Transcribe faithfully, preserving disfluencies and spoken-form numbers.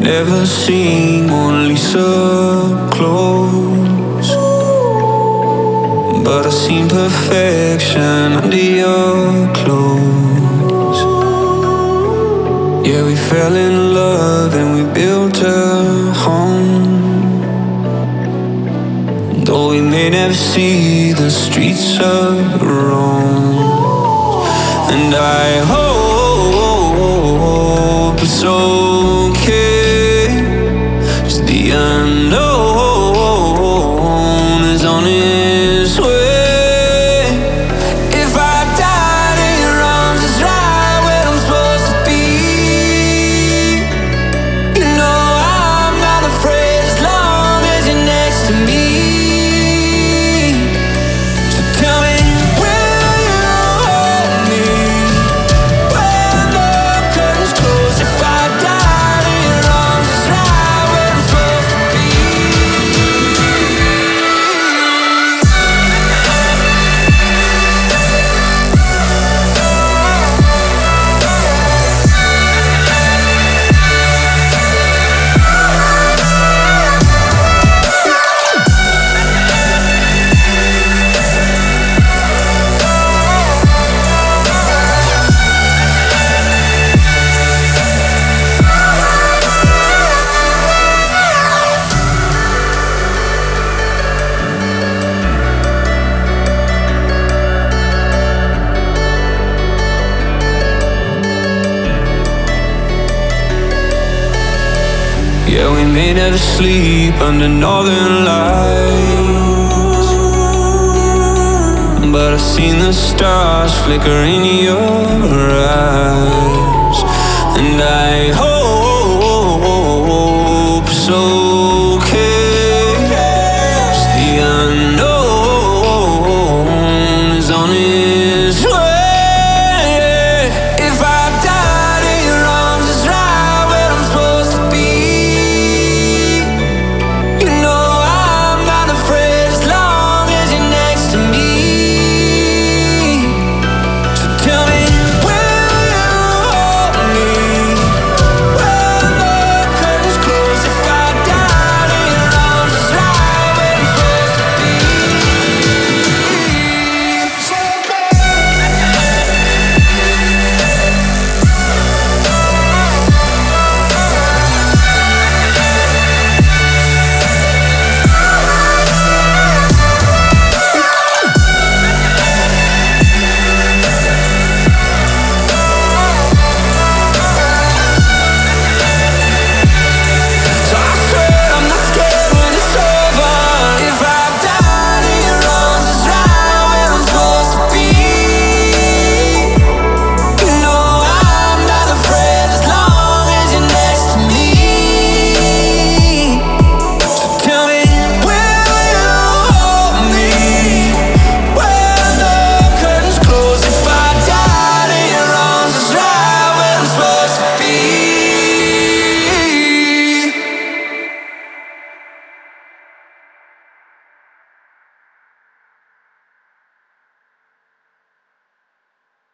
never seen Mona Lisa close, but I've seen perfection under your clothes. Yeah, we fell in love and we built a home. Though we may never see the streets of Rome. And I hope it's okay, 'cause the unknown is on its way. If I died in your arms, it's right where I'm supposed to be. You know I'm not afraid as long as you're next to me. Yeah, we may never sleep under northern lights, but I've seen the stars flicker in your eyes. And I hope